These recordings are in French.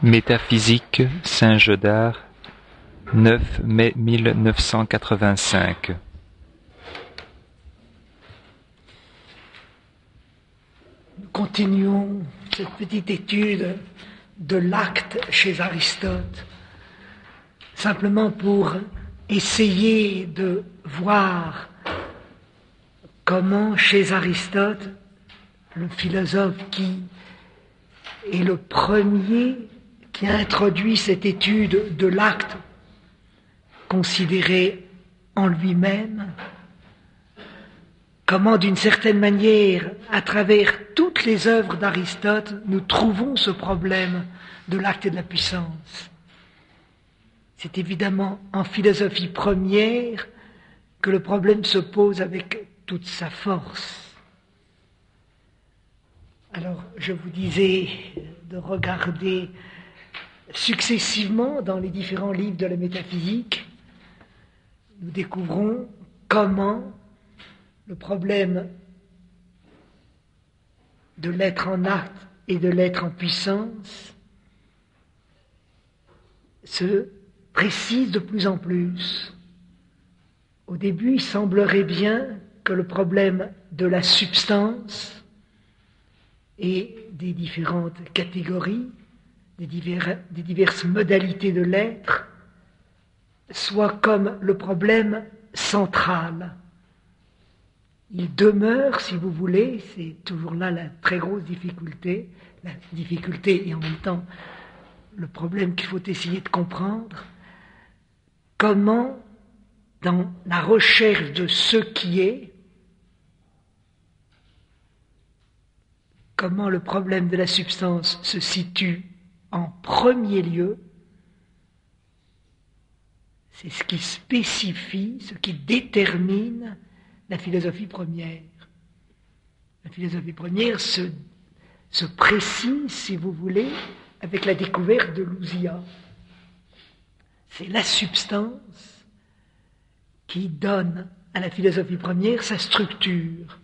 Métaphysique, Saint-Godard, 9 mai 1985. Nous continuons cette petite étude de l'acte chez Aristote, simplement pour essayer de voir comment chez Aristote, le philosophe qui est le premier qui a introduit cette étude de l'acte considéré en lui-même, comment d'une certaine manière, à travers toutes les œuvres d'Aristote, nous trouvons ce problème de l'acte et de la puissance. C'est évidemment en philosophie première que le problème se pose avec toute sa force. Alors, je vous disais de regarder successivement dans les différents livres de la métaphysique, nous découvrons comment le problème de l'être en acte et de l'être en puissance se précise de plus en plus. Au début, il semblerait bien que le problème de la substance et des différentes catégories, des diverses modalités de l'être, soit comme le problème central. Il demeure, si vous voulez, c'est toujours là la très grosse difficulté, la difficulté et en même temps le problème qu'il faut essayer de comprendre, comment, dans la recherche de ce qui est, comment le problème de la substance se situe en premier lieu, c'est ce qui spécifie, ce qui détermine la philosophie première. La philosophie première se précise, si vous voulez, avec la découverte de l'ousia. C'est la substance qui donne à la philosophie première sa structure.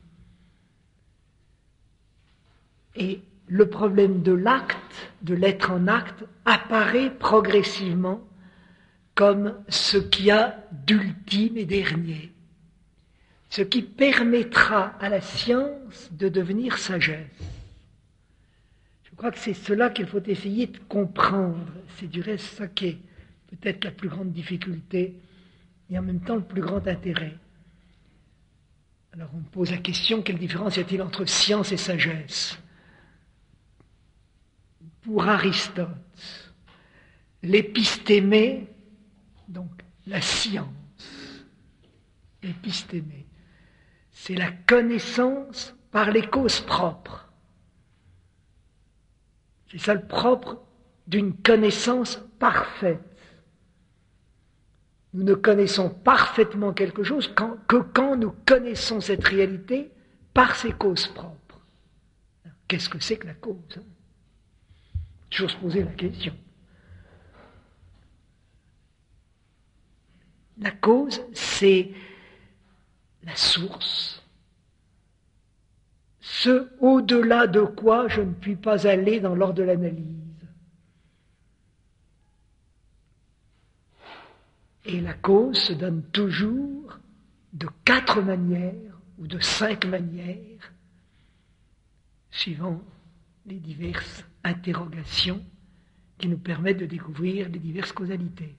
Et le problème de l'acte, de l'être en acte, apparaît progressivement comme ce qu'il y a d'ultime et dernier, ce qui permettra à la science de devenir sagesse. Je crois que c'est cela qu'il faut essayer de comprendre. C'est du reste ça qui est peut-être la plus grande difficulté et en même temps le plus grand intérêt. Alors on pose la question, quelle différence y a-t-il entre science et sagesse ? Pour Aristote, l'épistémé, donc la science, l'épistémé, c'est la connaissance par les causes propres. C'est ça le propre d'une connaissance parfaite. Nous ne connaissons parfaitement quelque chose que quand nous connaissons cette réalité par ses causes propres. Qu'est-ce que c'est que la cause ? Il faut toujours se poser la question. La cause, c'est la source. Ce au-delà de quoi je ne puis pas aller dans l'ordre de l'analyse. Et la cause se donne toujours de 4 manières ou de 5 manières, suivant les diverses interrogations qui nous permettent de découvrir les diverses causalités.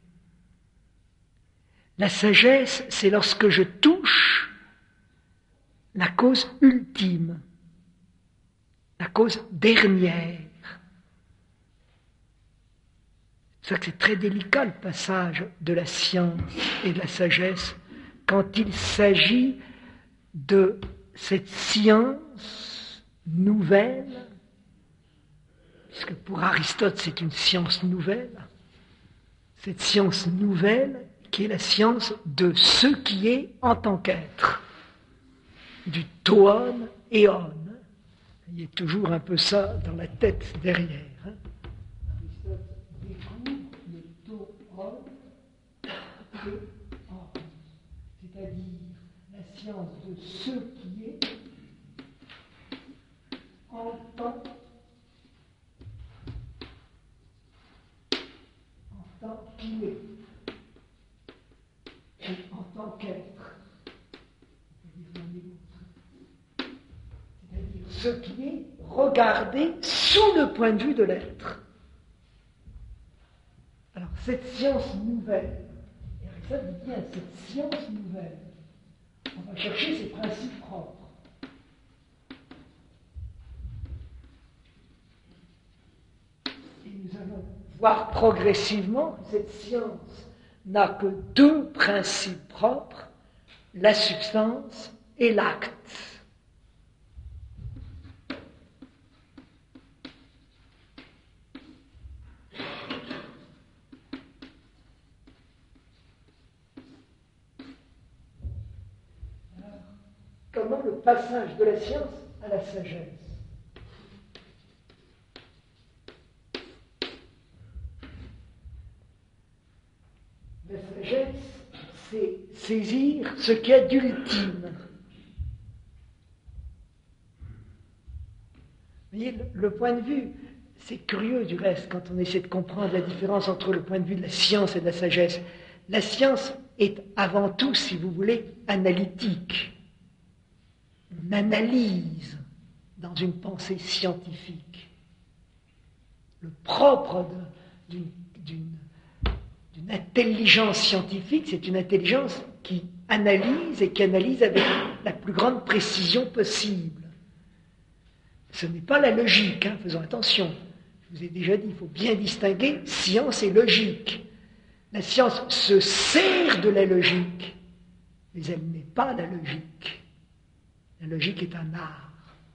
La sagesse, c'est lorsque je touche la cause ultime, la cause dernière. C'est ça que c'est très délicat le passage de la science et de la sagesse quand il s'agit de cette science nouvelle, puisque pour Aristote c'est une science nouvelle, cette science nouvelle qui est la science de ce qui est en tant qu'être, du toon éon. Il y a toujours un peu ça dans la tête derrière. Aristote découvre le toon éon, c'est-à-dire la science de ce qui est en tant ce qui est regardé sous le point de vue de l'être. Alors, cette science nouvelle, et Aristote dit bien, cette science nouvelle, on va chercher ses principes propres. Et nous allons voir progressivement que cette science n'a que deux principes propres, la substance et l'acte. Comment le passage de la science à la sagesse? La sagesse, c'est saisir ce qu'il y a d'ultime. Vous voyez, le point de vue, c'est curieux du reste quand on essaie de comprendre la différence entre le point de vue de la science et de la sagesse. La science est avant tout, si vous voulez, analytique. On analyse dans une pensée scientifique. Le propre d'une intelligence scientifique, c'est une intelligence qui analyse et qui analyse avec la plus grande précision possible. Ce n'est pas la logique, faisons attention. Je vous ai déjà dit, il faut bien distinguer science et logique. La science se sert de la logique, mais elle n'est pas la logique. La logique est un art.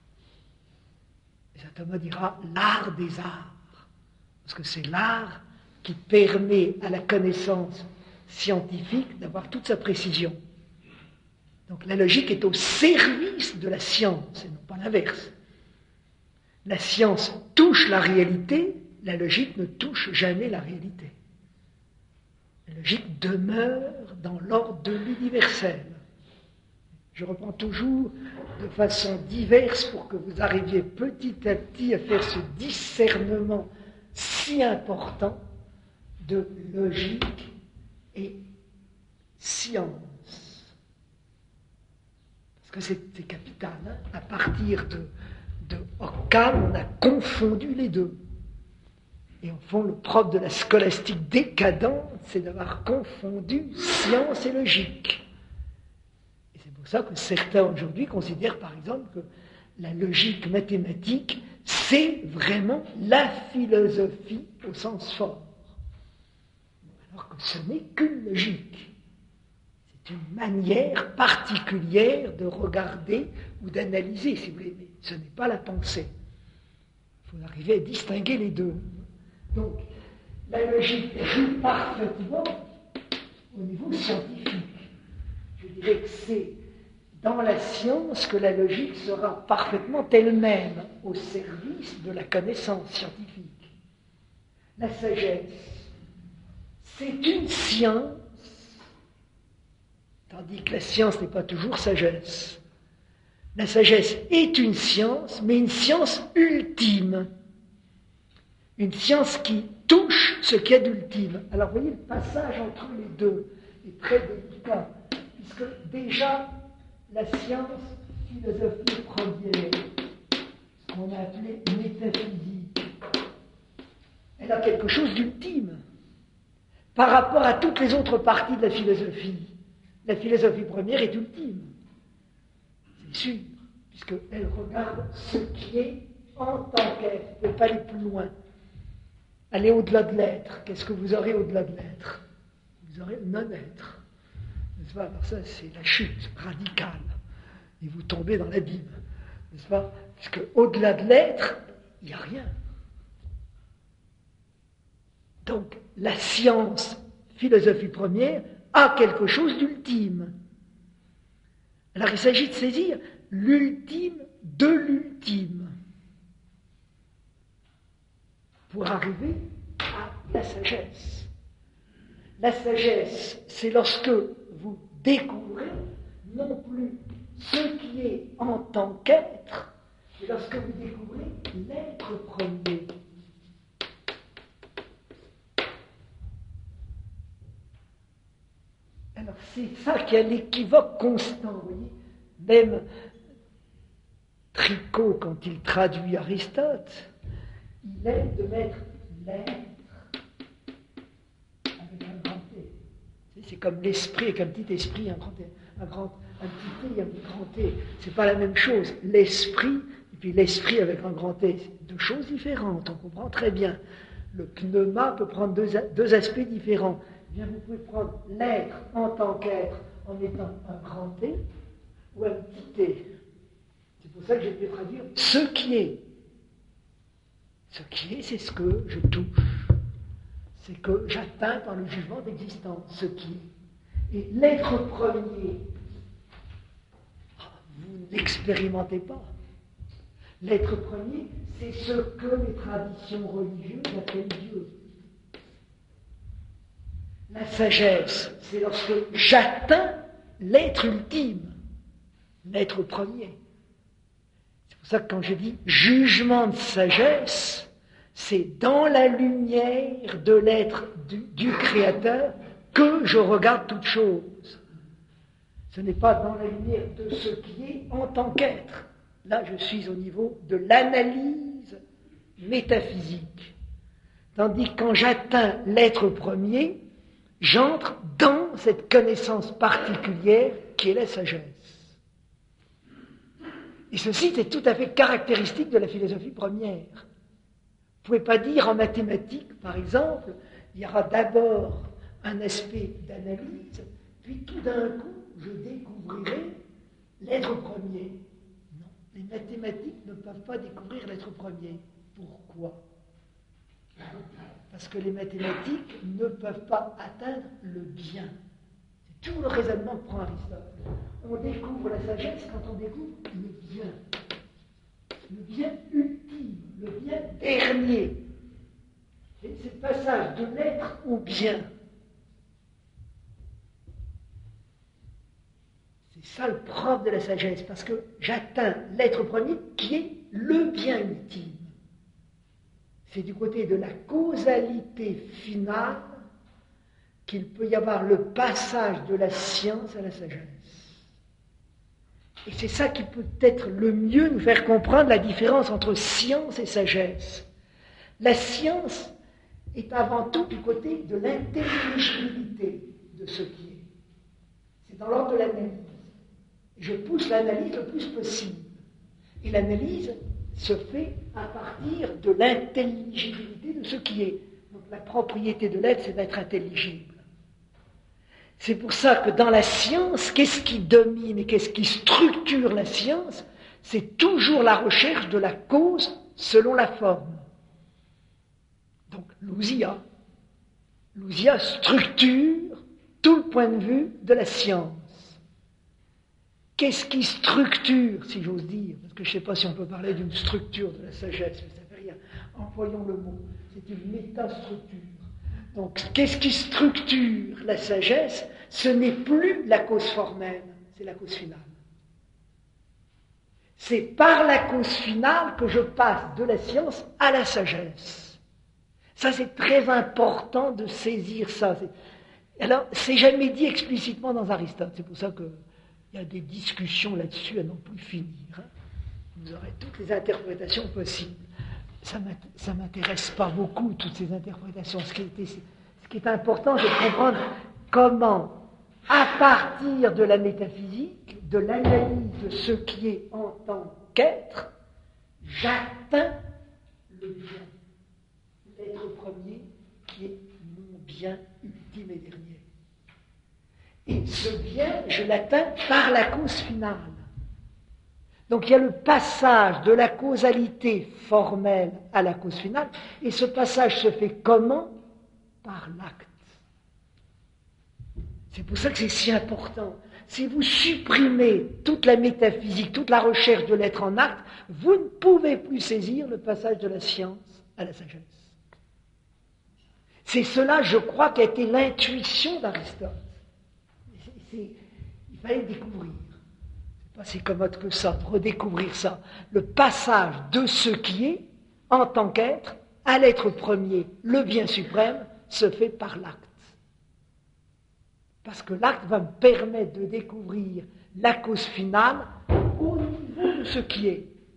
Et saint Thomas dira l'art des arts, parce que c'est l'art qui permet à la connaissance scientifique d'avoir toute sa précision. Donc la logique est au service de la science, et non pas l'inverse. La science touche la réalité, la logique ne touche jamais la réalité. La logique demeure dans l'ordre de l'universel. Je reprends toujours de façon diverse pour que vous arriviez petit à petit à faire ce discernement si important de logique et science. Parce que c'est capital. À partir de Occam, on a confondu les deux. Et au fond, le propre de la scolastique décadente, c'est d'avoir confondu science et logique. Et c'est pour ça que certains aujourd'hui considèrent par exemple que la logique mathématique, c'est vraiment la philosophie au sens fort. Alors que ce n'est qu'une logique. C'est une manière particulière de regarder ou d'analyser, si vous voulez, mais ce n'est pas la pensée. Il faut arriver à distinguer les deux. Donc, la logique joue parfaitement au niveau scientifique. Je dirais que c'est dans la science que la logique sera parfaitement elle-même au service de la connaissance scientifique. La sagesse, c'est une science, tandis que la science n'est pas toujours sagesse. La sagesse est une science, mais une science ultime. Une science qui touche ce qu'il y a d'ultime. Alors, vous voyez, le passage entre les deux est très délicat, puisque déjà, la science philosophie première, ce qu'on a appelé métaphysique, elle a quelque chose d'ultime par rapport à toutes les autres parties de la philosophie. La philosophie première est ultime, c'est sûr, puisqu'elle regarde ce qui est en tant qu'être, elle ne peut pas aller plus loin. Aller au-delà de l'être. Qu'est-ce que vous aurez au-delà de l'être? Vous aurez le non-être. N'est-ce pas? Alors ça, c'est la chute radicale. Et vous tombez dans l'abîme. N'est-ce pas? Puisque au-delà de l'être, il n'y a rien. Donc, la science, philosophie première, a quelque chose d'ultime. Alors, il s'agit de saisir l'ultime de l'ultime pour arriver à la sagesse. La sagesse, c'est lorsque vous découvrez non plus ce qui est en tant qu'être, mais lorsque vous découvrez l'être premier. Alors c'est ça qui est l'équivoque constant, vous voyez. Même Tricot, quand il traduit Aristote, il aime de mettre l'être avec un grand T. C'est comme l'esprit avec un petit esprit, un petit T et un grand T. C'est pas la même chose. L'esprit et puis l'esprit avec un grand T, c'est deux choses différentes. On comprend très bien. Le pneuma peut prendre deux aspects différents. Eh bien, vous pouvez prendre l'être en tant qu'être en mettant un grand T ou un petit T. C'est pour ça que j'ai pu traduire ce qui est. Ce qui est, c'est ce que je touche. C'est que j'atteins par le jugement d'existence, ce qui est. Et l'être premier, vous n'expérimentez pas. L'être premier, c'est ce que les traditions religieuses appellent Dieu. La sagesse, c'est lorsque j'atteins l'être ultime, l'être premier. C'est pour ça que quand je dis jugement de sagesse, c'est dans la lumière de l'être du Créateur que je regarde toute chose. Ce n'est pas dans la lumière de ce qui est en tant qu'être. Là, je suis au niveau de l'analyse métaphysique. Tandis que quand j'atteins l'être premier, j'entre dans cette connaissance particulière qui est la sagesse. Et ceci est tout à fait caractéristique de la philosophie première. Vous ne pouvez pas dire en mathématiques, par exemple, il y aura d'abord un aspect d'analyse, puis tout d'un coup, je découvrirai l'être premier. Non, les mathématiques ne peuvent pas découvrir l'être premier. Pourquoi ? Parce que les mathématiques ne peuvent pas atteindre le bien. C'est tout le raisonnement que prend Aristote. On découvre la sagesse quand on découvre le bien. Le bien ultime, le bien dernier. C'est le passage de l'être au bien. C'est ça le propre de la sagesse, parce que j'atteins l'être premier qui est le bien ultime. C'est du côté de la causalité finale qu'il peut y avoir le passage de la science à la sagesse. Et c'est ça qui peut être le mieux nous faire comprendre la différence entre science et sagesse. La science est avant tout du côté de l'intelligibilité de ce qui est. C'est dans l'ordre de l'analyse. Je pousse l'analyse le plus possible. Et l'analyse se fait à partir de l'intelligibilité de ce qui est. Donc la propriété de l'être, c'est d'être intelligible. C'est pour ça que dans la science, qu'est-ce qui domine et qu'est-ce qui structure la science ? C'est toujours la recherche de la cause selon la forme. Donc l'ousia structure tout le point de vue de la science. Qu'est-ce qui structure, si j'ose dire, parce que je ne sais pas si on peut parler d'une structure de la sagesse, mais ça ne fait rien. Employons le mot, c'est une métastructure. Donc, qu'est-ce qui structure la sagesse ? Ce n'est plus la cause formelle, c'est la cause finale. C'est par la cause finale que je passe de la science à la sagesse. Ça, c'est très important de saisir ça. Alors, c'est jamais dit explicitement dans Aristote, c'est pour ça que il y a des discussions là-dessus à n'en plus finir. Vous aurez toutes les interprétations possibles. Ça ne m'intéresse pas beaucoup, toutes ces interprétations. Ce qui est important, c'est de comprendre comment, à partir de la métaphysique, de l'analyse de ce qui est en tant qu'être, j'atteins le bien. L'être premier qui est mon bien ultime et dernier. Et ce bien, je l'atteins par la cause finale. Donc il y a le passage de la causalité formelle à la cause finale, et ce passage se fait comment ? Par l'acte. C'est pour ça que c'est si important. Si vous supprimez toute la métaphysique, toute la recherche de l'être en acte, vous ne pouvez plus saisir le passage de la science à la sagesse. C'est cela, je crois, qui a été l'intuition d'Aristote. Il fallait le découvrir. C'est pas si commode que ça, de redécouvrir ça. Le passage de ce qui est, en tant qu'être, à l'être premier, le bien suprême, se fait par l'acte. Parce que l'acte va me permettre de découvrir la cause finale au niveau de ce qui est.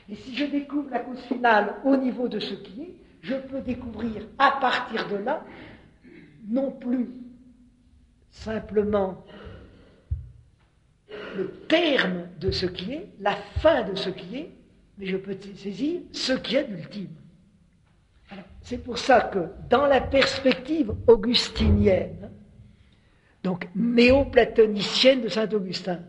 Et si je découvre la cause finale au niveau de ce qui est, je peux découvrir à partir de là, non plus simplement le terme de ce qui est, la fin de ce qui est, mais je peux saisir ce qui est d'ultime. C'est pour ça que dans la perspective augustinienne, donc néo-platonicienne de saint Augustin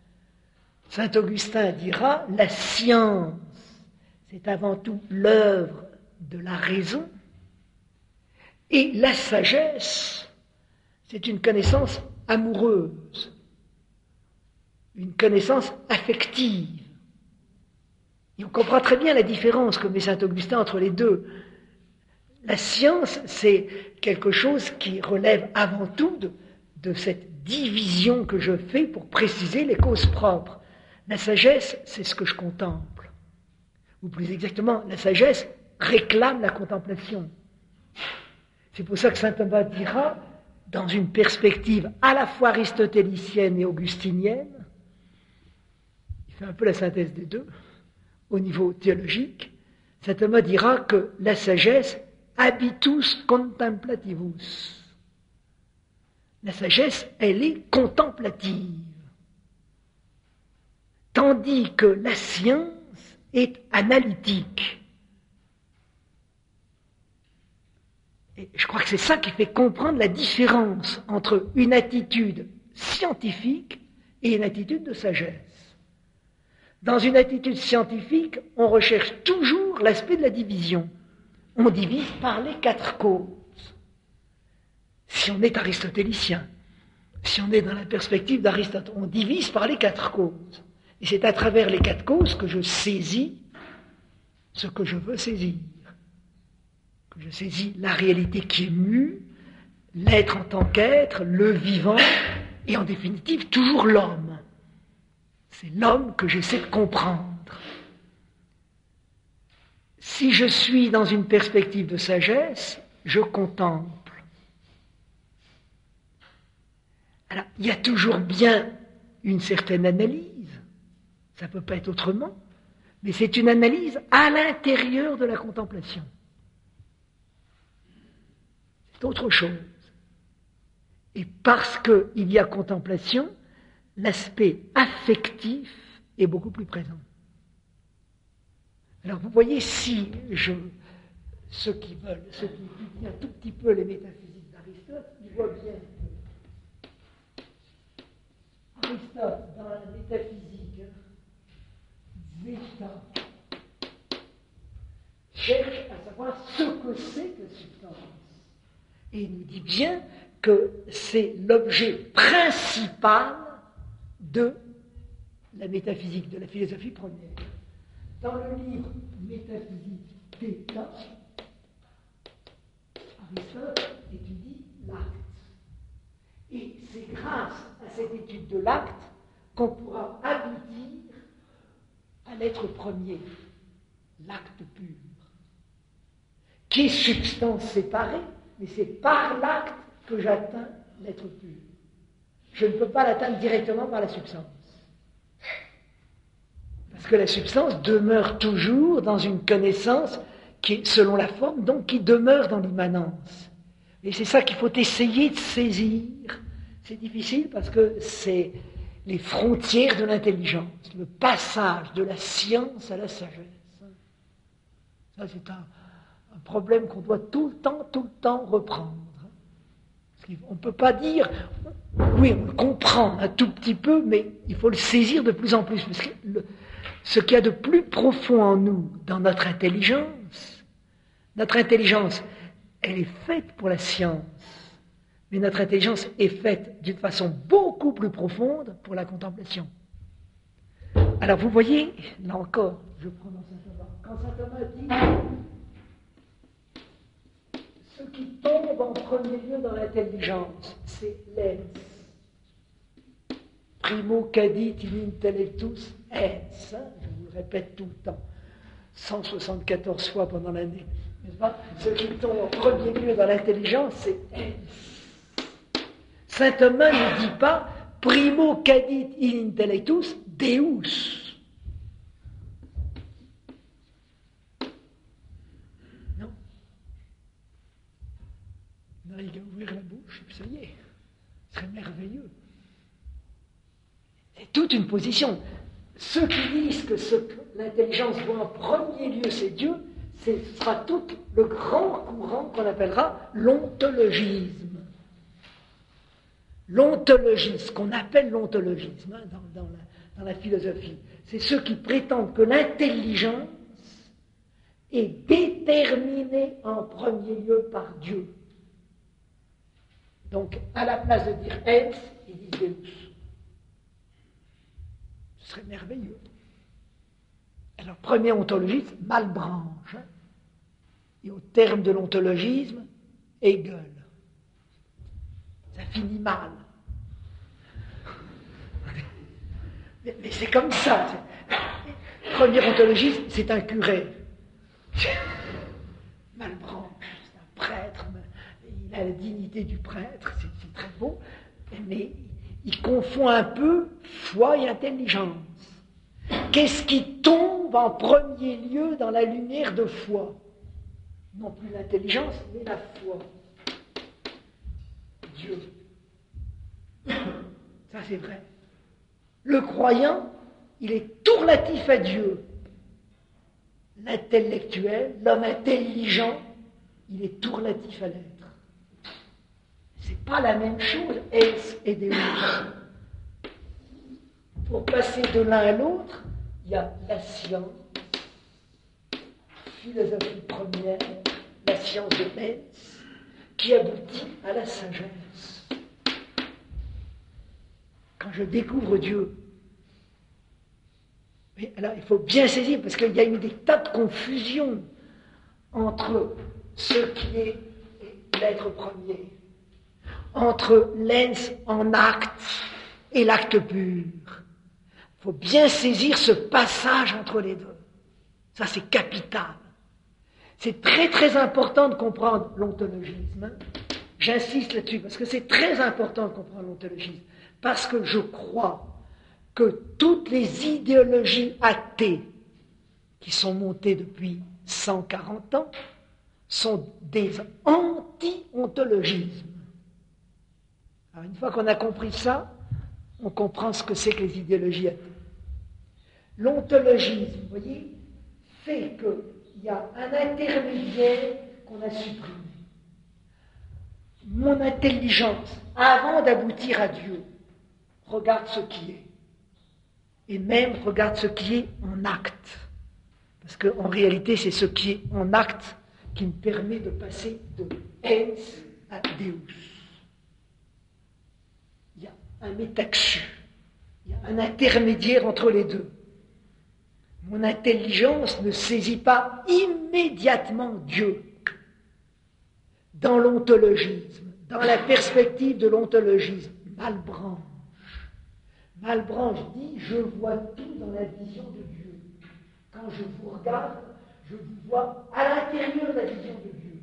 dira la science, c'est avant tout l'œuvre de la raison, et la sagesse, c'est une connaissance amoureuse, une connaissance affective. Et on comprend très bien la différence que met saint Augustin entre les deux. La science, c'est quelque chose qui relève avant tout de cette division que je fais pour préciser les causes propres. La sagesse, c'est ce que je contemple. Ou plus exactement, la sagesse réclame la contemplation. C'est pour ça que saint Thomas dira, dans une perspective à la fois aristotélicienne et augustinienne, il fait un peu la synthèse des deux, au niveau théologique, saint Thomas dira que la sagesse habitus contemplativus. La sagesse, elle est contemplative. Tandis que la science est analytique. Et je crois que c'est ça qui fait comprendre la différence entre une attitude scientifique et une attitude de sagesse. Dans une attitude scientifique, on recherche toujours l'aspect de la division. On divise par les quatre causes. Si on est aristotélicien, si on est dans la perspective d'Aristote, on divise par les quatre causes. Et c'est à travers les quatre causes que je saisis ce que je veux saisir. Que je saisis la réalité qui est mue, l'être en tant qu'être, le vivant, et en définitive, toujours l'homme. C'est l'homme que j'essaie de comprendre. Si je suis dans une perspective de sagesse, je contemple. Alors, il y a toujours bien une certaine analyse, ça ne peut pas être autrement, mais c'est une analyse à l'intérieur de la contemplation. C'est autre chose. Et parce qu'il y a contemplation, l'aspect affectif est beaucoup plus présent. Alors vous voyez, si ceux qui étudient un tout petit peu les métaphysiques d'Aristote, ils voient bien que Aristote, dans la métaphysique, Zeta, cherche à savoir ce que c'est que la substance. Et il nous dit bien que c'est l'objet principal de la métaphysique, de la philosophie première. Dans le livre Métaphysique d'État, Aristote étudie l'acte. Et c'est grâce à cette étude de l'acte qu'on pourra aboutir à l'être premier, l'acte pur, qui est substance séparée, mais c'est par l'acte que j'atteins l'être pur. Je ne peux pas l'atteindre directement par la substance. Parce que la substance demeure toujours dans une connaissance qui est, selon la forme, donc qui demeure dans l'immanence. Et c'est ça qu'il faut essayer de saisir. C'est difficile parce que c'est les frontières de l'intelligence, le passage de la science à la sagesse. Ça, c'est un problème qu'on doit tout le temps reprendre. On ne peut pas dire, oui, on le comprend un tout petit peu, mais il faut le saisir de plus en plus. Parce que ce qu'il y a de plus profond en nous, dans notre intelligence, elle est faite pour la science, mais notre intelligence est faite d'une façon beaucoup plus profonde pour la contemplation. Alors vous voyez, là encore, je prends dans saint Thomas, quand saint Thomas dit ce qui tombe en premier lieu dans l'intelligence, c'est l'ens. Primo cadit in intellectus ens. Je vous le répète tout le temps, 174 fois pendant l'année. N'est-ce pas? Ce qui tombe en premier lieu dans l'intelligence, c'est ens. Saint Thomas ne dit pas primo cadit in intellectus deus. Ce serait merveilleux. C'est toute une position. Ceux qui disent que ce que l'intelligence voit en premier lieu, c'est Dieu, ce sera tout le grand courant qu'on appellera l'ontologisme. L'ontologisme, ce qu'on appelle l'ontologisme dans la philosophie, c'est ceux qui prétendent que l'intelligence est déterminée en premier lieu par Dieu. Donc, à la place de dire ens, ils disent Deus. Ce serait merveilleux. Alors, premier ontologisme, Malebranche. Et au terme de l'ontologisme, Hegel. Ça finit mal. Mais c'est comme ça. Premier ontologiste, c'est un curé. Malebranche, c'est un prêtre. Il a la dignité du prêtre, c'est très beau. Mais il confond un peu foi et intelligence. Qu'est-ce qui tombe en premier lieu dans la lumière de foi? Non plus l'intelligence, mais la foi. Dieu. Ça, c'est vrai. Le croyant, il est tout relatif à Dieu. L'intellectuel, l'homme intelligent, il est tout relatif à l'être. C'est pas la même chose, es et Deus. Pour passer de l'un à l'autre, il y a la science, philosophie première, la science de Metz, qui aboutit à la sagesse. Quand je découvre Dieu, mais alors il faut bien saisir, parce qu'il y a eu des tas de confusions entre ce qui est l'être premier, entre l'ens en acte et l'acte pur. Il faut bien saisir ce passage entre les deux. Ça, c'est capital. C'est très très important de comprendre l'ontologisme. J'insiste là-dessus, parce que c'est très important de comprendre l'ontologisme. Parce que je crois que toutes les idéologies athées qui sont montées depuis 140 ans sont des anti-ontologismes. Alors une fois qu'on a compris ça, on comprend ce que c'est que les idéologies athées. L'ontologisme, vous voyez, fait qu'il y a un intermédiaire qu'on a supprimé. Mon intelligence, avant d'aboutir à Dieu, regarde ce qui est. Et même regarde ce qui est en acte. Parce qu'en réalité, c'est ce qui est en acte qui me permet de passer de ens à Deus. Il y a un métaxu. Il y a un intermédiaire entre les deux. Mon intelligence ne saisit pas immédiatement Dieu. Dans l'ontologisme, dans la perspective de l'ontologisme, Malebranche. Malebranche dit, je vois tout dans la vision de Dieu. Quand je vous regarde, je vous vois à l'intérieur de la vision de Dieu.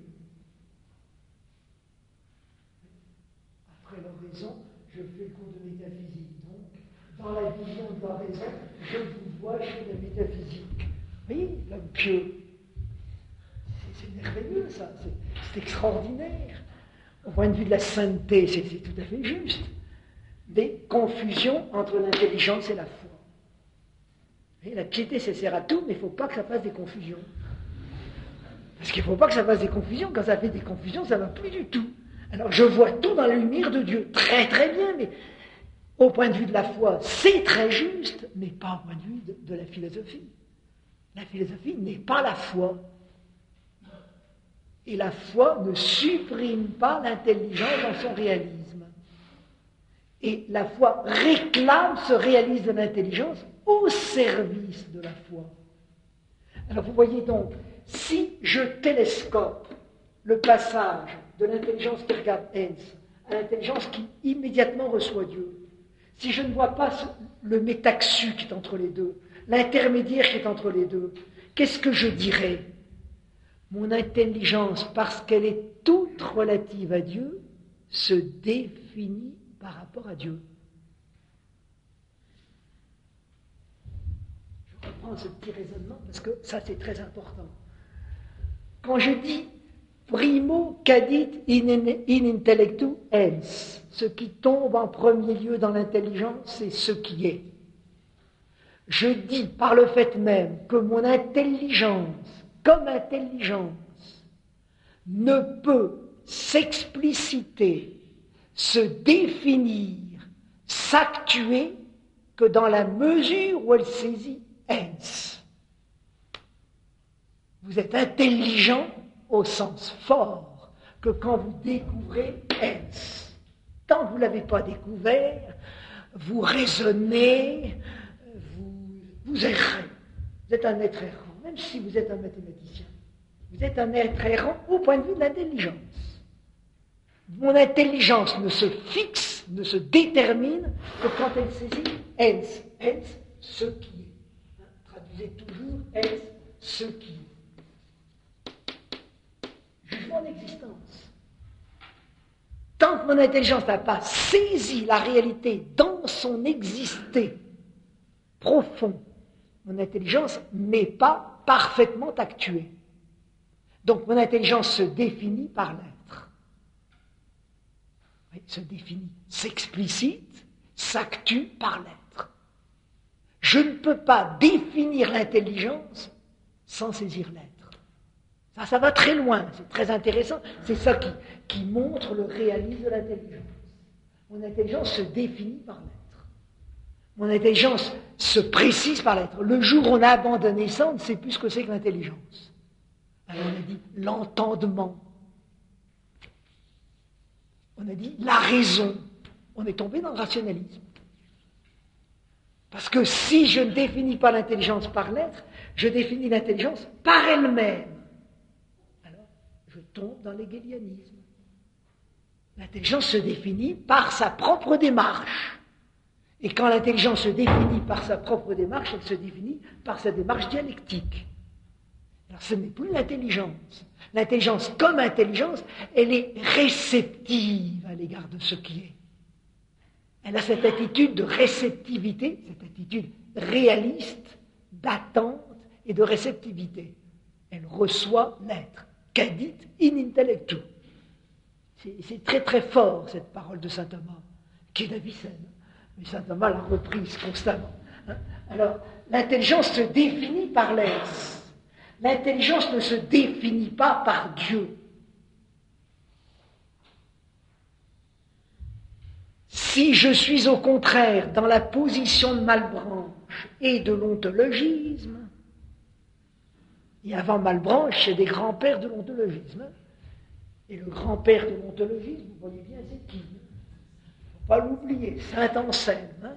Après l'oraison, je fais le cours de métaphysique. Donc, dans la vision de l'oraison, je vous vois chez la métaphysique. Oui, l'homme pieux. C'est merveilleux, ça. C'est extraordinaire. Au point de vue de la sainteté, c'est tout à fait juste. Des confusions entre l'intelligence et la foi. Et la piété, ça sert à tout, mais il ne faut pas que ça fasse des confusions. Parce qu'il ne faut pas que ça fasse des confusions. Quand ça fait des confusions, ça ne va plus du tout. Alors je vois tout dans la lumière de Dieu. Très très bien, mais au point de vue de la foi, c'est très juste, mais pas au point de vue de la philosophie. La philosophie n'est pas la foi. Et la foi ne supprime pas l'intelligence dans son réalisme. Et la foi réclame ce réalisme de l'intelligence au service de la foi. Alors vous voyez donc, si je télescope le passage de l'intelligence qui regarde ens à l'intelligence qui immédiatement reçoit Dieu, si je ne vois pas le métaxu qui est entre les deux, l'intermédiaire qui est entre les deux, qu'est-ce que je dirais? Mon intelligence, parce qu'elle est toute relative à Dieu, se définit par rapport à Dieu. Je reprends ce petit raisonnement parce que ça c'est très important. Quand je dis Primo cadit in intellectu ens. Ce qui tombe en premier lieu dans l'intelligence, c'est ce qui est. Je dis par le fait même que mon intelligence, comme intelligence, ne peut s'expliciter, se définir, s'actuer que dans la mesure où elle saisit ens. Vous êtes intelligent au sens fort que quand vous découvrez ens. Tant que vous ne l'avez pas découvert, vous raisonnez, vous errez. Vous êtes un être errant, même si vous êtes un mathématicien. Vous êtes un être errant au point de vue de l'intelligence. Mon intelligence ne se fixe, ne se détermine que quand elle saisit ens. Ens, ce qui est. Traduisez toujours ens, ce qui est. Jugement d'existence. Tant que mon intelligence n'a pas saisi la réalité dans son existé profond, mon intelligence n'est pas parfaitement actuée. Donc mon intelligence se définit par l'être. Oui, se définit, s'explicite, s'actue par l'être. Je ne peux pas définir l'intelligence sans saisir l'être. Ça va très loin, c'est très intéressant. C'est ça qui montre le réalisme de l'intelligence. Mon intelligence se définit par l'être. Mon intelligence se précise par l'être. Le jour où on a abandonné ça, on ne sait plus ce que c'est que l'intelligence. Alors on a dit l'entendement. On a dit la raison. On est tombé dans le rationalisme. Parce que si je ne définis pas l'intelligence par l'être, je définis l'intelligence par elle-même. Je tombe dans l'hégélianisme. L'intelligence se définit par sa propre démarche. Et quand l'intelligence se définit par sa propre démarche, elle se définit par sa démarche dialectique. Alors ce n'est plus l'intelligence. L'intelligence comme intelligence, elle est réceptive à l'égard de ce qui est. Elle a cette attitude de réceptivité, cette attitude réaliste, d'attente et de réceptivité. Elle reçoit l'être. Cadit in intellectu. C'est très très fort cette parole de saint Thomas, qui est d'Avicenne. Mais saint Thomas l'a reprise constamment. Alors, l'intelligence se définit par l'être. L'intelligence ne se définit pas par Dieu. Si je suis au contraire dans la position de Malebranche et de l'ontologisme, et avant Malebranche, c'est des grands-pères de l'ontologisme. Et le grand-père de l'ontologisme, vous voyez bien, c'est qui? Il ne faut pas l'oublier, Saint Anselme.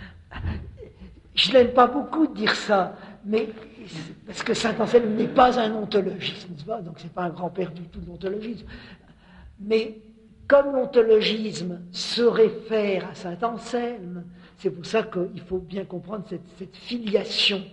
Je n'aime pas beaucoup de dire ça, mais parce que Saint Anselme n'est pas un ontologiste, n'est-ce pas? Donc c'est pas un grand-père du tout de l'ontologisme. Mais comme l'ontologisme se réfère à Saint Anselme, c'est pour ça qu'il faut bien comprendre cette filiation.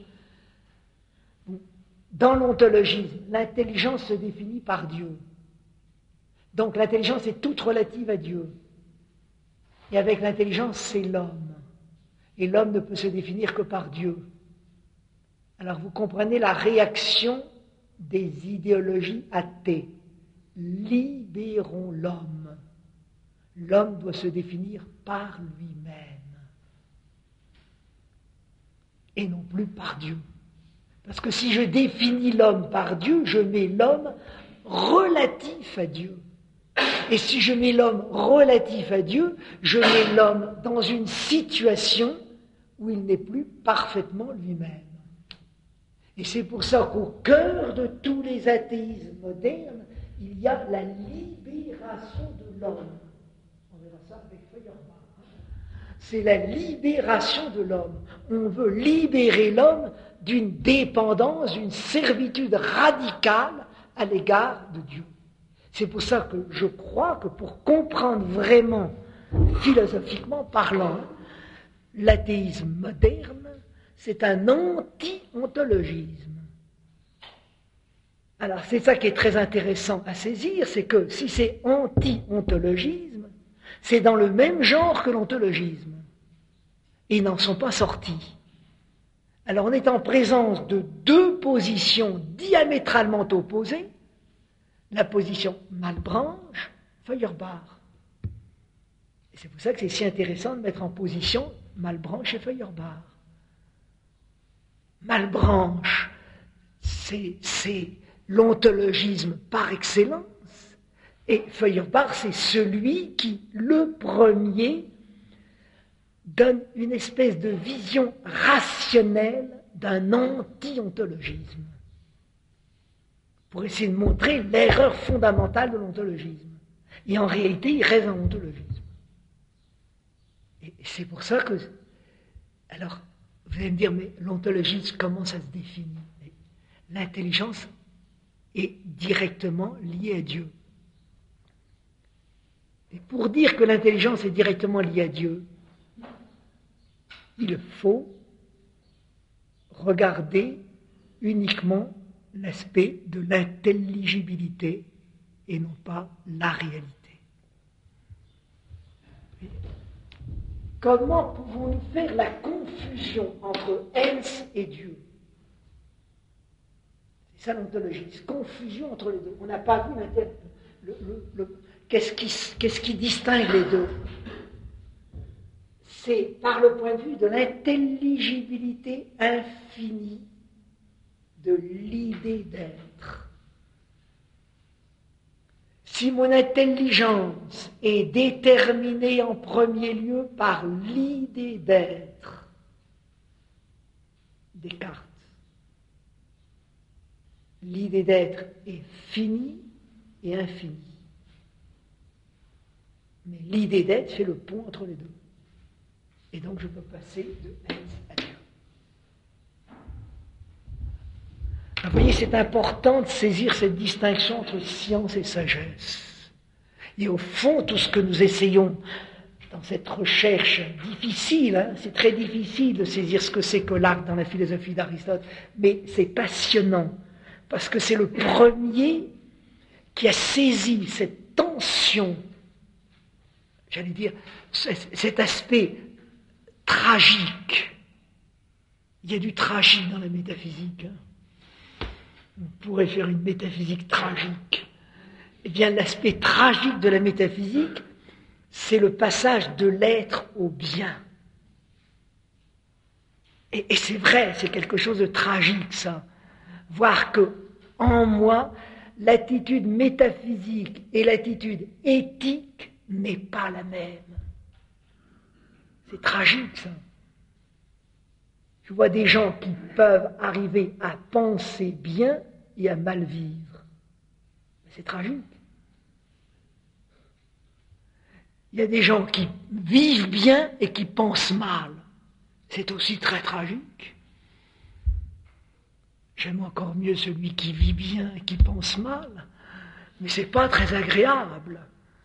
Dans l'ontologisme, l'intelligence se définit par Dieu. Donc l'intelligence est toute relative à Dieu. Et avec l'intelligence, c'est l'homme. Et l'homme ne peut se définir que par Dieu. Alors vous comprenez la réaction des idéologies athées. Libérons l'homme. L'homme doit se définir par lui-même. Et non plus par Dieu. Parce que si je définis l'homme par Dieu, je mets l'homme relatif à Dieu. Et si je mets l'homme relatif à Dieu, je mets l'homme dans une situation où il n'est plus parfaitement lui-même. Et c'est pour ça qu'au cœur de tous les athéismes modernes, il y a la libération de l'homme. On verra ça avec Feuerbach. C'est la libération de l'homme. On veut libérer l'homme d'une dépendance, d'une servitude radicale à l'égard de Dieu. C'est pour ça que je crois que pour comprendre vraiment, philosophiquement parlant, l'athéisme moderne, c'est un anti-ontologisme. Alors c'est ça qui est très intéressant à saisir, c'est que si c'est anti-ontologisme, c'est dans le même genre que l'ontologisme. Et ils n'en sont pas sortis. Alors on est en présence de deux positions diamétralement opposées, la position Malebranche, Feuerbach. Et c'est pour ça que c'est si intéressant de mettre en position Malebranche et Feuerbach. Malebranche, c'est l'ontologisme par excellence, et Feuerbach, c'est celui qui, le premier, donne une espèce de vision rationnelle d'un anti-ontologisme, pour essayer de montrer l'erreur fondamentale de l'ontologisme. Et en réalité, il reste dans l'ontologisme. Et c'est pour ça que... Alors, vous allez me dire, mais l'ontologisme, comment ça se définit? L'intelligence est directement liée à Dieu. Et pour dire que l'intelligence est directement liée à Dieu, il faut regarder uniquement l'aspect de l'intelligibilité et non pas la réalité. Comment pouvons-nous faire la confusion entre ens et Dieu? C'est ça l'ontologie, confusion entre les deux. On n'a pas vu qu'est-ce qui distingue les deux? C'est par le point de vue de l'intelligibilité infinie de l'idée d'être. Si mon intelligence est déterminée en premier lieu par l'idée d'être, Descartes, l'idée d'être est finie et infinie. Mais l'idée d'être fait le pont entre les deux. Et donc je peux passer de être à Dieu. Vous voyez, c'est important de saisir cette distinction entre science et sagesse. Et au fond, tout ce que nous essayons dans cette recherche difficile, c'est très difficile de saisir ce que c'est que l'acte dans la philosophie d'Aristote, mais c'est passionnant, parce que c'est le premier qui a saisi cette tension, j'allais dire, cet aspect tragique. Il y a du tragique dans la métaphysique. On pourrait faire une métaphysique tragique. Eh bien, l'aspect tragique de la métaphysique, c'est le passage de l'être au bien. Et c'est vrai, c'est quelque chose de tragique, ça. Voir que, en moi, l'attitude métaphysique et l'attitude éthique n'est pas la même. C'est tragique, ça. Je vois des gens qui peuvent arriver à penser bien et à mal vivre. C'est tragique. Il y a des gens qui vivent bien et qui pensent mal. C'est aussi très tragique. J'aime encore mieux celui qui vit bien et qui pense mal, mais c'est pas très agréable.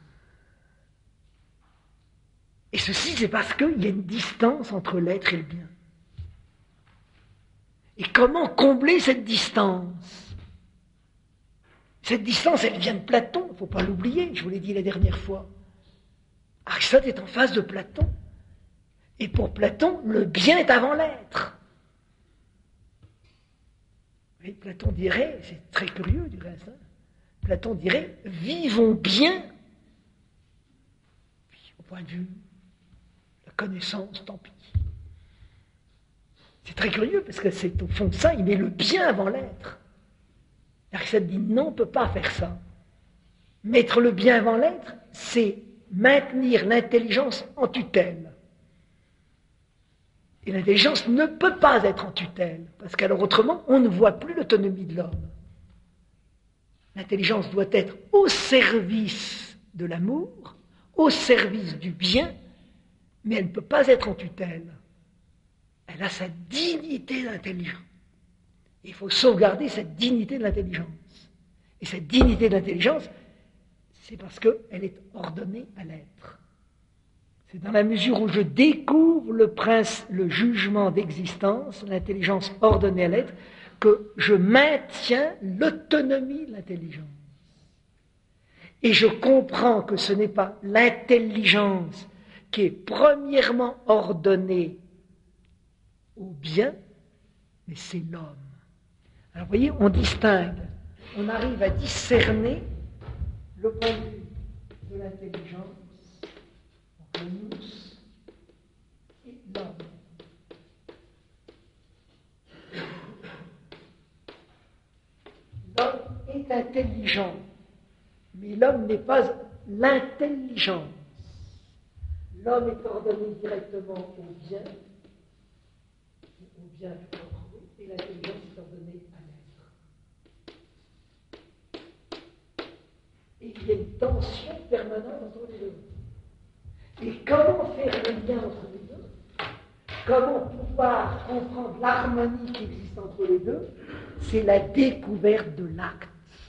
Et ceci, c'est parce qu'il y a une distance entre l'être et le bien. Et comment combler cette distance? Cette distance, elle vient de Platon, il ne faut pas l'oublier, je vous l'ai dit la dernière fois. Aristote est en face de Platon. Et pour Platon, le bien est avant l'être. Et Platon dirait, c'est très curieux du reste, Platon dirait, vivons bien. Puis, au point de vue de la connaissance, tant pis. C'est très curieux, parce que c'est au fond de ça, il met le bien avant l'être. Aristote dit, non, on ne peut pas faire ça. Mettre le bien avant l'être, c'est maintenir l'intelligence en tutelle. Et l'intelligence ne peut pas être en tutelle, parce qu'alors autrement, on ne voit plus l'autonomie de l'homme. L'intelligence doit être au service de l'amour, au service du bien, mais elle ne peut pas être en tutelle. Elle a sa dignité d'intelligence. Il faut sauvegarder cette dignité de l'intelligence. Et cette dignité de l'intelligence, c'est parce qu'elle est ordonnée à l'être. C'est dans la mesure où je découvre le jugement d'existence, l'intelligence ordonnée à l'être, que je maintiens l'autonomie de l'intelligence. Et je comprends que ce n'est pas l'intelligence qui est premièrement ordonnée au bien, mais c'est l'homme. Alors vous voyez, on distingue, on arrive à discerner le point de vue de l'intelligence, donc le nous, et l'homme. L'homme est intelligent, mais l'homme n'est pas l'intelligence. L'homme est ordonné directement au bien tout retrouvé, et l'intelligence est ordonnée à l'être. Et il y a une tension permanente entre les deux. Et comment faire le lien entre les deux? Comment pouvoir comprendre l'harmonie qui existe entre les deux? C'est la découverte de l'acte.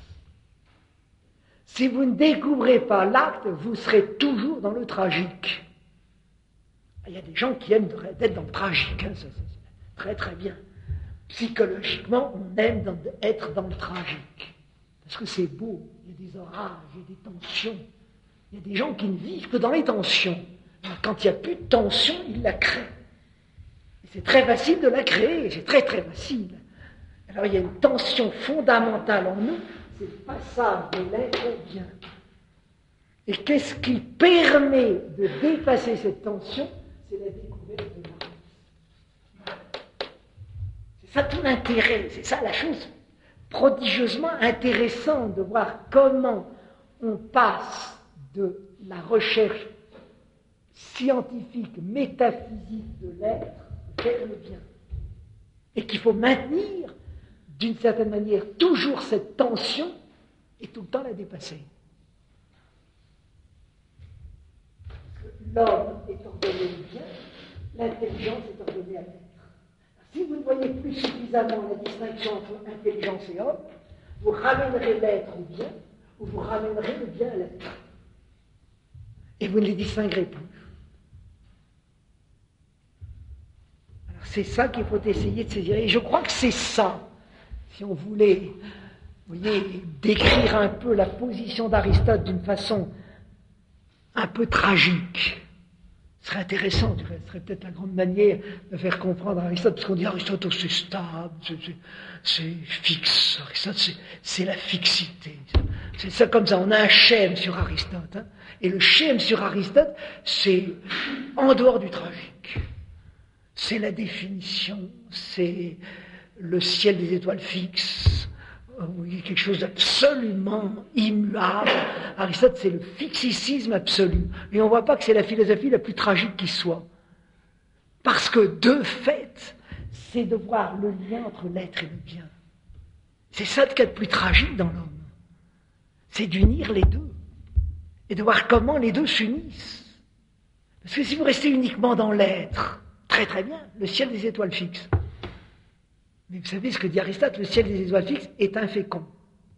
Si vous ne découvrez pas l'acte, vous serez toujours dans le tragique. Il y a des gens qui aiment être dans le tragique, hein, c'est très très bien. Psychologiquement, on aime être dans le tragique. Parce que c'est beau, il y a des orages, il y a des tensions. Il y a des gens qui ne vivent que dans les tensions. Alors, quand il n'y a plus de tension, ils la créent. Et c'est très facile de la créer, c'est très très facile. Alors il y a une tension fondamentale en nous, c'est le passage de l'être au bien. Et qu'est-ce qui permet de dépasser cette tension? C'est la découverte de l'acte. C'est ça tout l'intérêt, c'est ça la chose prodigieusement intéressante de voir comment on passe de la recherche scientifique, métaphysique de l'être vers le bien. Et qu'il faut maintenir, d'une certaine manière, toujours cette tension et tout le temps la dépasser. L'homme est ordonné au bien, l'intelligence est ordonnée à l'être. Si vous ne voyez plus suffisamment la distinction entre intelligence et homme, vous ramènerez l'être au bien, ou vous ramènerez le bien à l'être. Et vous ne les distinguerez plus. Alors c'est ça qu'il faut essayer de saisir. Et je crois que c'est ça, si on voulait, vous voyez, décrire un peu la position d'Aristote d'une façon un peu tragique. Ce serait intéressant, ce serait peut-être la grande manière de faire comprendre Aristote, parce qu'on dit Aristote, c'est stable, c'est fixe. Aristote, c'est la fixité. C'est ça comme ça, on a un schème sur Aristote. Hein, et le schème sur Aristote, c'est en dehors du tragique. C'est la définition, c'est le ciel des étoiles fixes. Oui, quelque chose d'absolument immuable. Aristote, c'est le fixicisme absolu. Et on ne voit pas que c'est la philosophie la plus tragique qui soit. Parce que, de fait, c'est de voir le lien entre l'être et le bien. C'est ça qu'il y a de plus tragique dans l'homme. C'est d'unir les deux. Et de voir comment les deux s'unissent. Parce que si vous restez uniquement dans l'être, très très bien, le ciel des étoiles fixes. Mais vous savez ce que dit Aristote, le ciel des étoiles fixes est infécond.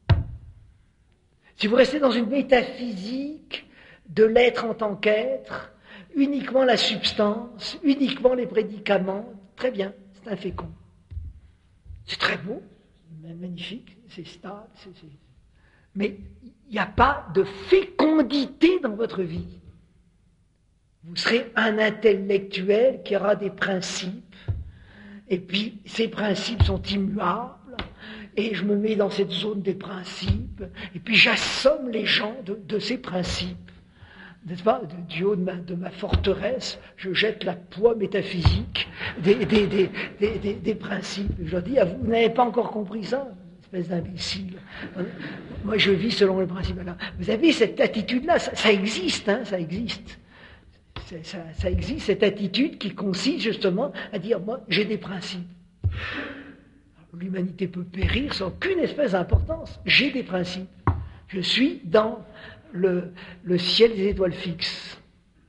Si vous restez dans une métaphysique de l'être en tant qu'être, uniquement la substance, uniquement les prédicaments, très bien, c'est infécond. C'est très beau, magnifique, c'est stable, mais il n'y a pas de fécondité dans votre vie. Vous serez un intellectuel qui aura des principes, et puis, ces principes sont immuables, et je me mets dans cette zone des principes, et puis j'assomme les gens de ces principes. N'est-ce pas? Du haut de ma forteresse, je jette la poids métaphysique des principes. Je leur dis, vous n'avez pas encore compris ça, espèce d'imbécile. Moi, je vis selon le principe. Alors, vous avez cette attitude-là, ça existe, hein, ça existe. Ça existe, cette attitude qui consiste justement à dire, moi, j'ai des principes. L'humanité peut périr sans aucune espèce d'importance. J'ai des principes. Je suis dans le ciel des étoiles fixes.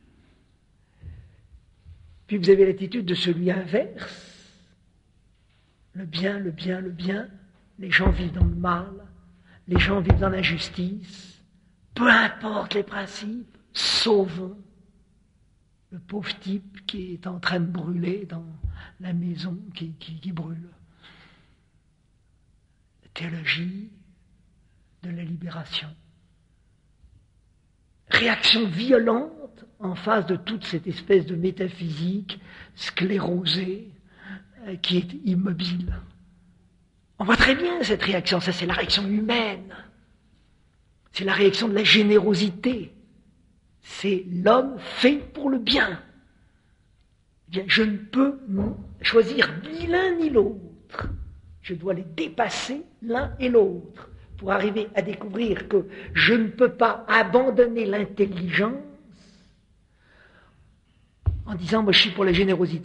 Puis vous avez l'attitude de celui inverse. Le bien, le bien, le bien. Les gens vivent dans le mal. Les gens vivent dans l'injustice. Peu importe les principes, sauvons le pauvre type qui est en train de brûler dans la maison qui brûle. La théologie de la libération. Réaction violente en face de toute cette espèce de métaphysique sclérosée qui est immobile. On voit très bien cette réaction, ça c'est la réaction humaine. C'est la réaction de la générosité. C'est l'homme fait pour le bien. Eh bien, je ne peux choisir ni l'un ni l'autre. Je dois les dépasser l'un et l'autre pour arriver à découvrir que je ne peux pas abandonner l'intelligence en disant « moi je suis pour la générosité ».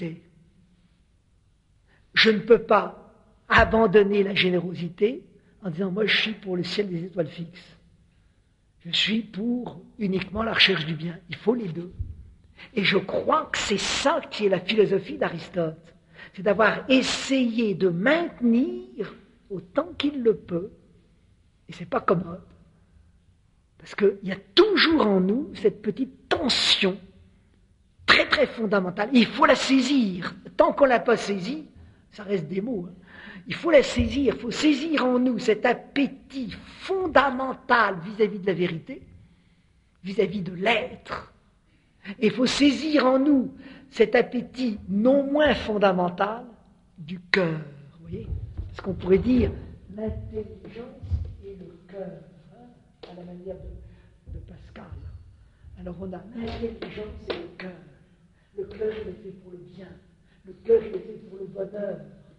Je ne peux pas abandonner la générosité en disant « moi je suis pour le ciel des étoiles fixes ». Je suis pour uniquement la recherche du bien. Il faut les deux. Et je crois que c'est ça qui est la philosophie d'Aristote. C'est d'avoir essayé de maintenir autant qu'il le peut, et c'est pas commode, parce qu'il y a toujours en nous cette petite tension très très fondamentale. Il faut la saisir. Tant qu'on ne l'a pas saisie, ça reste des mots. Il faut la saisir, il faut saisir en nous cet appétit fondamental vis-à-vis de la vérité, vis-à-vis de l'être. Et il faut saisir en nous cet appétit non moins fondamental du cœur. Vous voyez ? Parce qu'on pourrait dire l'intelligence et le cœur, à la manière de Pascal. Alors on a l'intelligence et le cœur. Le cœur, il est fait pour le bien. Le cœur, il est fait pour le bonheur.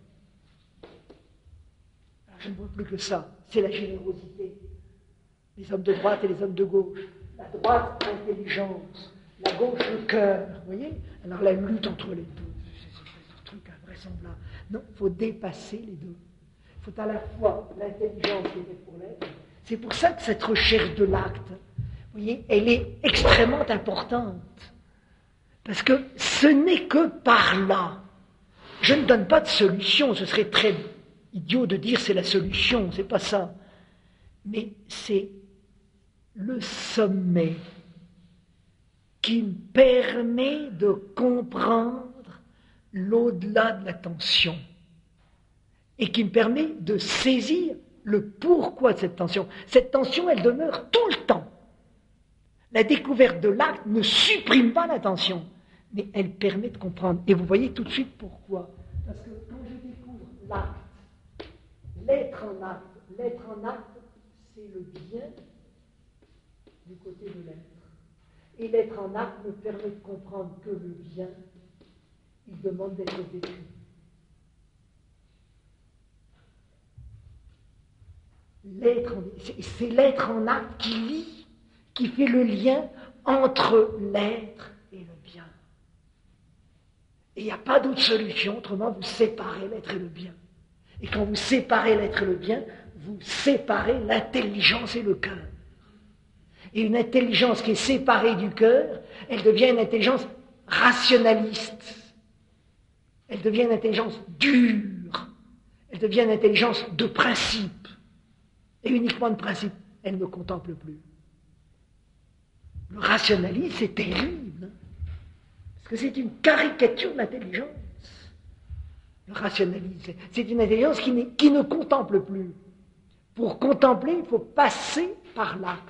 Alors, je ne vois plus que ça. C'est la générosité. Les hommes de droite et les hommes de gauche. La droite, l'intelligence. La gauche, le cœur. Vous voyez ? Alors la lutte entre les deux, c'est ce truc invraisemblable. Non, il faut dépasser les deux. Il faut à la fois l'intelligence qui est faite pour l'être. C'est pour ça que cette recherche de l'acte, vous voyez, elle est extrêmement importante. Parce que ce n'est que par là. Je ne donne pas de solution, ce serait très idiot de dire c'est la solution, c'est pas ça. Mais c'est le sommet qui me permet de comprendre l'au-delà de la tension et qui me permet de saisir le pourquoi de cette tension. Cette tension, elle demeure tout le temps. La découverte de l'acte ne supprime pas la tension, mais elle permet de comprendre. Et vous voyez tout de suite pourquoi. Parce que quand je découvre l'acte, l'être en acte, c'est le bien du côté de l'être. Et l'être en acte me permet de comprendre que le bien, il demande d'être vécu. C'est l'être en acte qui lie, qui fait le lien entre l'être et le bien. Et il n'y a pas d'autre solution, autrement vous séparez l'être et le bien. Et quand vous séparez l'être et le bien, vous séparez l'intelligence et le cœur. Et une intelligence qui est séparée du cœur, elle devient une intelligence rationaliste. Elle devient une intelligence dure. Elle devient une intelligence de principe. Et uniquement de principe. Elle ne contemple plus. Le rationalisme, c'est terrible. Parce que c'est une caricature de l'intelligence. Le rationalisme, c'est une intelligence qui ne contemple plus. Pour contempler, il faut passer par l'acte.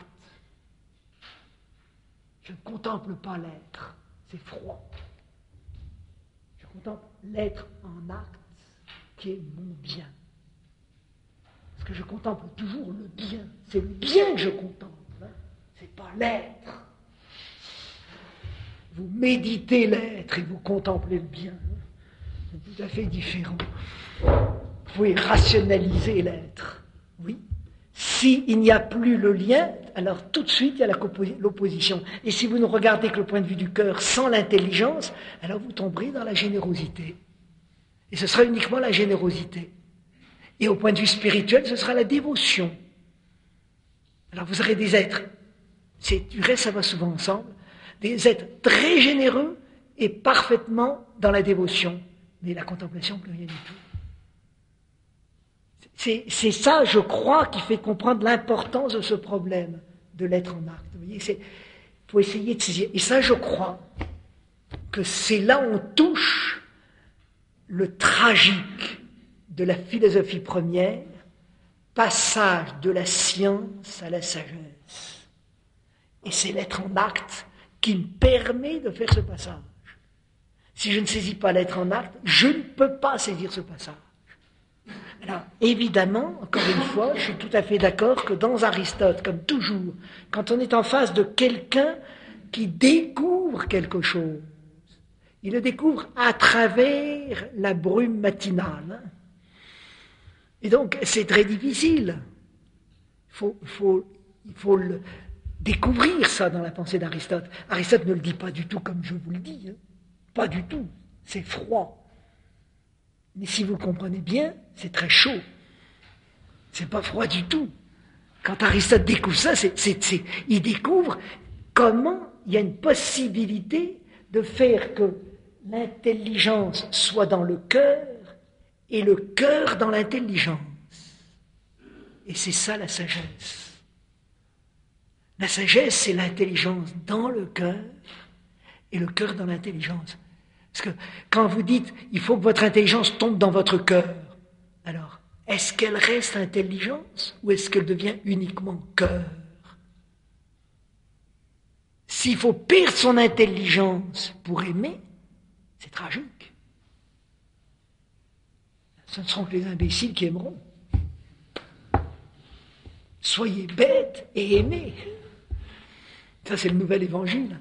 Je ne contemple pas l'être, c'est froid. Je contemple l'être en acte qui est mon bien. Parce que je contemple toujours le bien. C'est le bien que je contemple, hein. C'est pas l'être. Vous méditez l'être et vous contemplez le bien. C'est tout à fait différent. Vous pouvez rationaliser l'être, oui. S'il n'y a plus le lien, alors tout de suite il y a l'opposition. Et si vous ne regardez que le point de vue du cœur sans l'intelligence, alors vous tomberez dans la générosité. Et ce sera uniquement la générosité. Et au point de vue spirituel, ce sera la dévotion. Alors vous aurez des êtres, du reste ça va souvent ensemble, des êtres très généreux et parfaitement dans la dévotion. Mais la contemplation, plus rien du tout. C'est ça, je crois, qui fait comprendre l'importance de ce problème de l'être en acte. Vous voyez, il faut essayer de saisir. Et ça, je crois que c'est là où on touche le tragique de la philosophie première, passage de la science à la sagesse. Et c'est l'être en acte qui me permet de faire ce passage. Si je ne saisis pas l'être en acte, je ne peux pas saisir ce passage. Alors, évidemment, encore une fois, je suis tout à fait d'accord que dans Aristote, comme toujours, quand on est en face de quelqu'un qui découvre quelque chose, il le découvre à travers la brume matinale. Et donc, c'est très difficile. Il faut le découvrir ça dans la pensée d'Aristote. Aristote ne le dit pas du tout comme je vous le dis. Pas du tout. C'est froid. Mais si vous le comprenez bien, c'est très chaud. C'est pas froid du tout. Quand Aristote découvre ça, il découvre comment il y a une possibilité de faire que l'intelligence soit dans le cœur et le cœur dans l'intelligence. Et c'est ça la sagesse. La sagesse, c'est l'intelligence dans le cœur et le cœur dans l'intelligence. Parce que quand vous dites il faut que votre intelligence tombe dans votre cœur, alors est-ce qu'elle reste intelligence ou est-ce qu'elle devient uniquement cœur? S'il faut perdre son intelligence pour aimer, c'est tragique. Ce ne seront que les imbéciles qui aimeront. Soyez bêtes et aimez. Ça, c'est le nouvel évangile.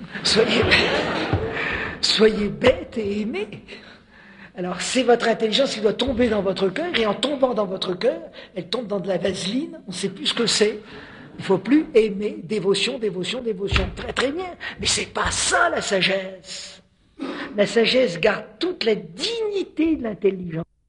Soyez bêtes et aimez. Alors, c'est votre intelligence qui doit tomber dans votre cœur, et en tombant dans votre cœur, elle tombe dans de la vaseline, on ne sait plus ce que c'est. Il ne faut plus aimer, dévotion, dévotion, dévotion. Très très bien. Mais c'est pas ça la sagesse. La sagesse garde toute la dignité de l'intelligence.